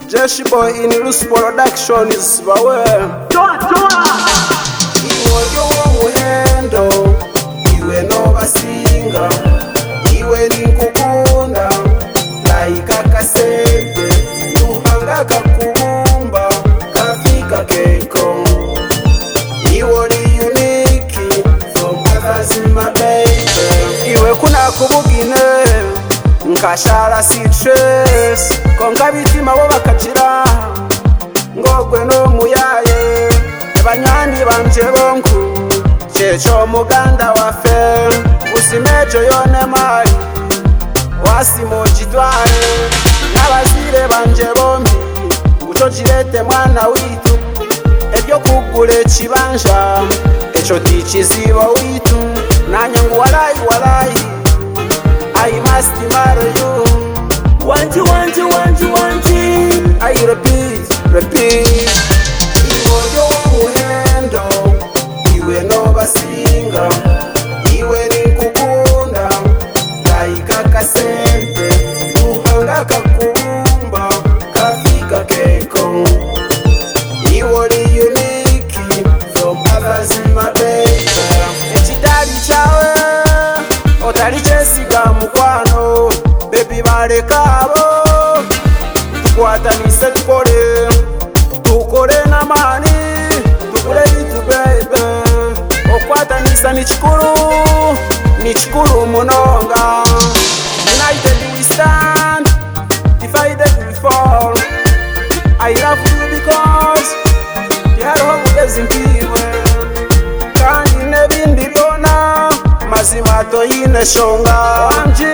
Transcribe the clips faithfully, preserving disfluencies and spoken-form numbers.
Jeshi boy in Loose Production is bawe. Toa toa. Iwe yo muhendo, iwe no basinga, iwe ninkukunda, laika kasente, nuhanga kakubumba, kafika keko. Iwe ni unique from others in my baby. Iwe kuna kubugine, nkashara si stress, konga bitima bo bakakira, ngogwe no muyaye, abanyani banje bonku, checho muganda wafe, usimejo yone mari, wasimo jitware, n'abazire banje bombi, uco jirete mwana witu, ebyo kugure kibanja, eco tikiziba witu, nanya ngo walayi walayi, I must marry you. Want you, want you, want you, want you. I repeat, repeat. Iwe yo muhendo, iwe no basinga, iwe ninkukunda, laika kasente, nuhanga kakubumba, kafika keko. Iwe ni unique from others in my baby. Echidari chawe, otari chesiga mukwano, baby barekabo, tukwatanise tukore, tukore namani, tukore itu baby. Okwatanisa ni chikuru, ni chikuru munonga. United we stand, divided we fall. I love you because you had hope as in people. Kandi nebindi bona, mazima toyine shonga wanje.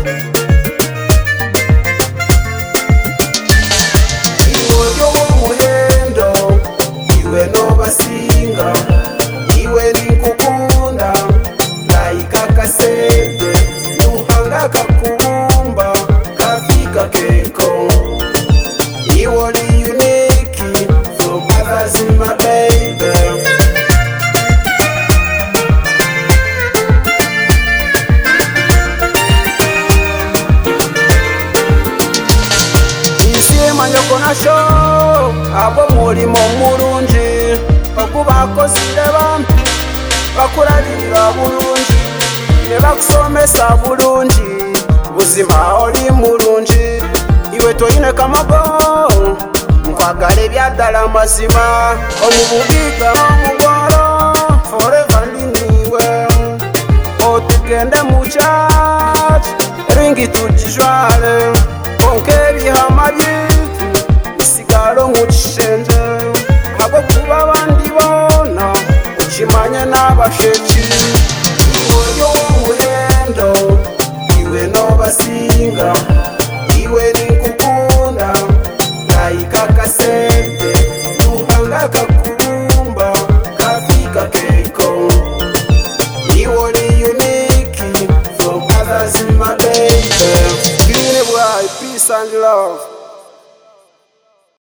Iwe yo muhendo, iwe no basinga, iwe ninkukunda, laika kasente, nuhanga kakubumba, kafika keko. Iwe ni unique from others in my baby. Manyoko na show, abo mulimo mulungi, okubakozire bambi, bakurabirira bulungi, ne bakusomesa bulungi, buzima oli mulungi, iwe toyine kamago, nkwagala ebyaddala mazima, omububiga omugwalo, forever ndiniwe, otugende mu church, ringi tujijwale, konke ebihama byitu, isigalo nk'ukishenje, habo kuba abandi bona, ukimanye n'abasheki. Iwe yo muhendo, iwe no basinga,